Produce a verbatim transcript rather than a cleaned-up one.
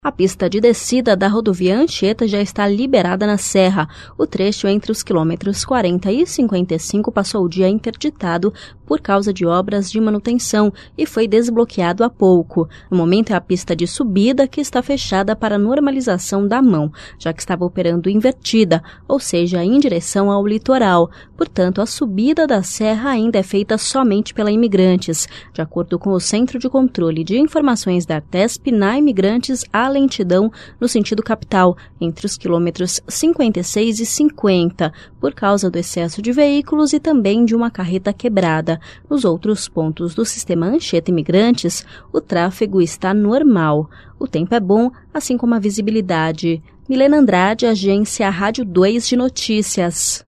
A pista de descida da rodovia Anchieta já está liberada na Serra. O trecho entre os quilômetros quarenta e cinquenta e cinco passou o dia interditado por causa de obras de manutenção e foi desbloqueado há pouco. No momento é a pista de subida que está fechada para normalização da mão, já que estava operando invertida, ou seja, em direção ao litoral. Portanto, a subida da Serra ainda é feita somente pela Imigrantes. De acordo com o Centro de Controle de Informações da Artesp, na Imigrantes há lentidão no sentido capital, entre os quilômetros cinquenta e seis e cinquenta, por causa do excesso de veículos e também de uma carreta quebrada. Nos outros pontos do sistema Anchieta Imigrantes, o tráfego está normal. O tempo é bom, assim como a visibilidade. Milena Andrade, Agência Rádio dois de Notícias.